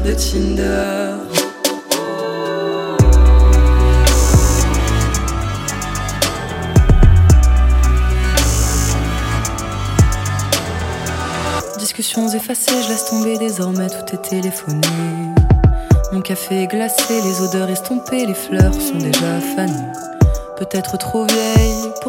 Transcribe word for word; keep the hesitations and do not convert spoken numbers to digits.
de Tinder. Discussions effacées, je laisse tomber désormais, tout est téléphoné. Mon café est glacé, les odeurs estompées, les fleurs sont déjà fanées. Peut-être trop vieille pour